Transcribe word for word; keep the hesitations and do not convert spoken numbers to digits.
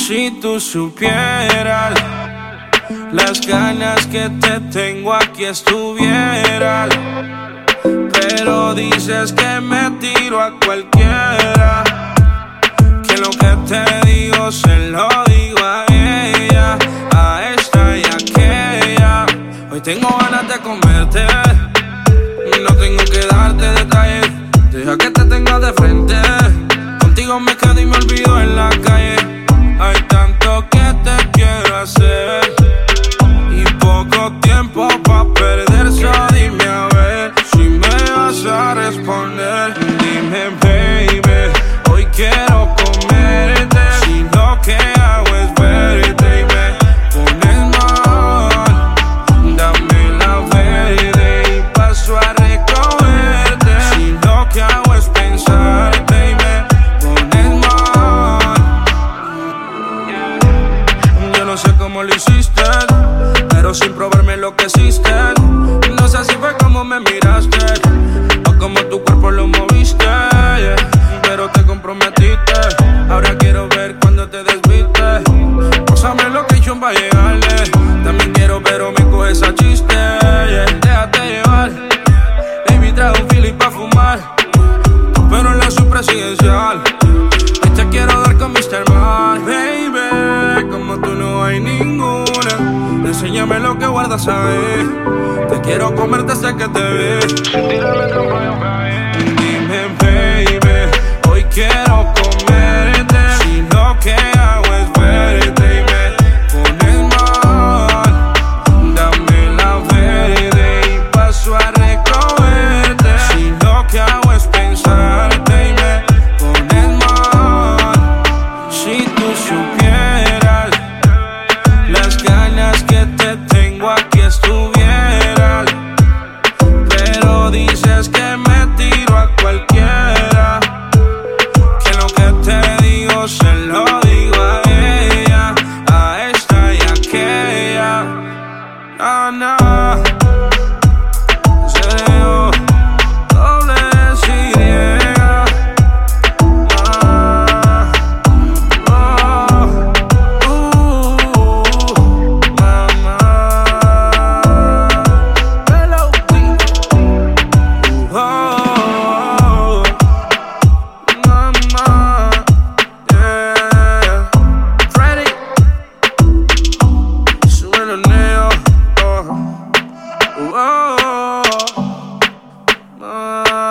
Si tú supieras las ganas que te tengo aquí estuvieras, pero dices que me tiro a cualquiera, que lo que te digo se lo digo a ella, a esta y a aquella. Hoy tengo ganas de comerte, no tengo que darte detalles, deja que te tenga de frente. Contigo me quedo y me olvido en la calle. Hay tanto que te quiero hacer y poco tiempo pa' perder. So dime a ver si me vas a responder. Dime baby, hoy quiero comerte. Si lo que hago es verte y me pones mal, dame la verde y paso a recogerte. Si lo que hago es pensarte y me pones mal. Yo no sé cómo lo hiciste, pero sin probarme lo que hiciste. No sé si fue como me miraste o como tu cuerpo lo moviste, yeah. Pero te comprometiste, ahora quiero ver cuando te desviste. Pásame location pa' llegarle. También quiero pero me coges a chiste, yeah. Déjate llevar, baby trae un feeling pa' fumar, pero en la subpresidencial. Hoy te quiero dar con mister Man. Baby, como tú no hay ninguna. Enséñame lo que guardas, ¿sabes? Te quiero comer desde que te ve. Dime, baby, hoy quiero comerte. Si lo que hago es verte y me pones mal, dame la verde y paso a recogerte. Si lo que hago es pensarte y me pones mal. Si tú supieras las ganas que te tengo aquí estuvieras, pero dices que me tiro a cualquiera, que lo que te digo se lo digo a ella, a esta y a aquella. No, no. Seo, doble S Y. Ah, oh, uh, mamá. Melody. Oh, mamá. Yeah. Freddy. Sube los neos. Oh, oh, oh.